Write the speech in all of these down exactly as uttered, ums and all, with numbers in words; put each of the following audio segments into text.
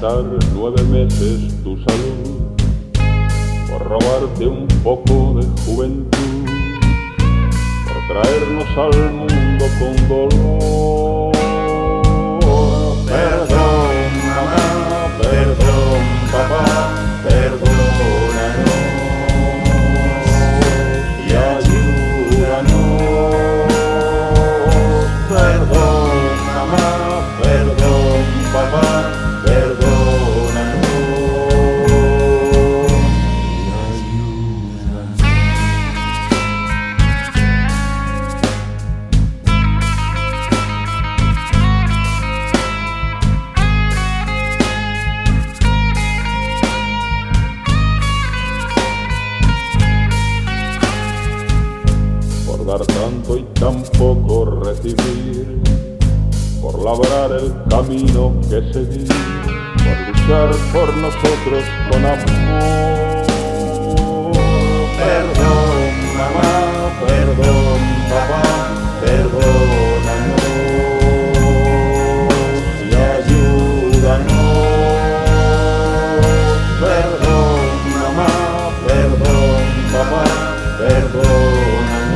gastar nueve meses tu salud, por robarte un poco de juventud, por traernos al mundo con dolor. Perdón, mamá, perdón, papá, perdónanos y ayúdanos. Perdón, mamá, perdón, papá, perdónanos y ayúdanos. Por dar tanto y tan poco recibir, por labrar el camino que seguir, por luchar por nosotros con amor. Perdón, mamá, perdón, papá, perdónanos y ayúdanos. Perdón, mamá, perdón, papá, perdónanos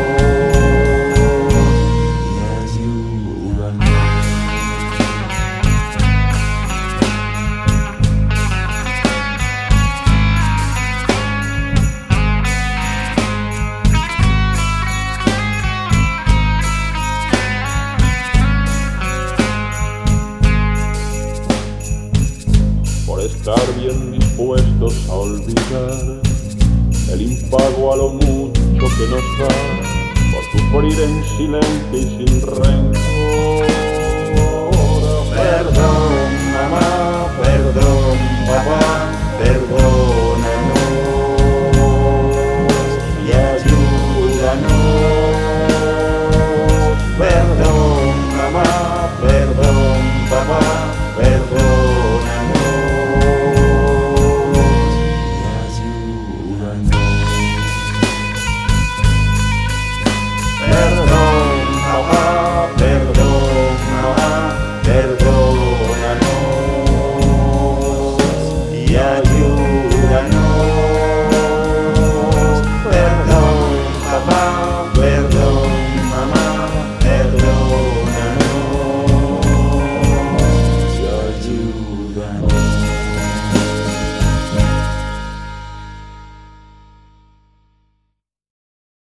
y ayúdanos. Por estar bien dispuestos a olvidar el impago a lo mucho que nos da, por sufrir en silencio y sin rencor. Perdón, mamá, perdón, papá, perdónanos y ayúdanos. Perdón, mamá, perdón, papá, perdónanos y ayúdanos. Perdón, papá, perdón.